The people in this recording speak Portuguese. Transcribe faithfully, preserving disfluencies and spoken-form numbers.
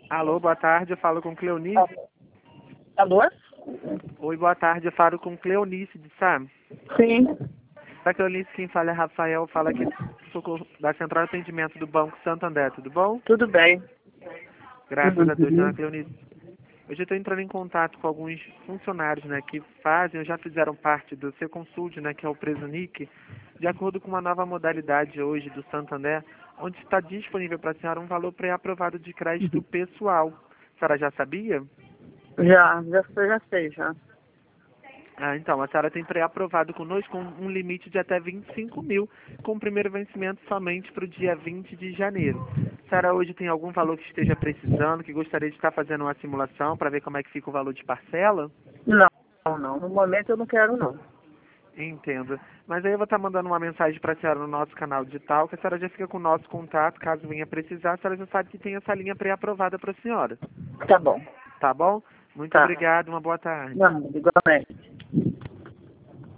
Alô, boa tarde, eu falo com Cleonice. Alô? Oi, boa tarde, eu falo com Cleonice de Sam. Sim. Da Cleonice, quem fala é Rafael, fala aqui do socorro- da Central de Atendimento do Banco Santander, tudo bom? Tudo bem. Graças a Deus, dona Uhum. Cleonice. Hoje eu estou entrando em contato com alguns funcionários, né, que fazem, ou já fizeram parte do seu consulte, né, que é o Presunic, de acordo com uma nova modalidade hoje do Santander, onde está disponível para a senhora um valor pré-aprovado de crédito pessoal. A senhora já sabia? Já, já sei, já sei, já. Ah, então, a senhora tem pré-aprovado conosco com um limite de até vinte e cinco mil, com o primeiro vencimento somente para o dia vinte de janeiro. A senhora hoje tem algum valor que esteja precisando, que gostaria de estar fazendo uma simulação para ver como é que fica o valor de parcela? Não, não. No momento eu não quero, não. Entendo. Mas aí eu vou estar mandando uma mensagem para a senhora no nosso canal digital, que a senhora já fica com o nosso contato, caso venha precisar, a senhora já sabe que tem essa linha pré-aprovada para a senhora. Tá bom. Tá bom? Muito Tá. obrigado, uma boa tarde. Não, igualmente.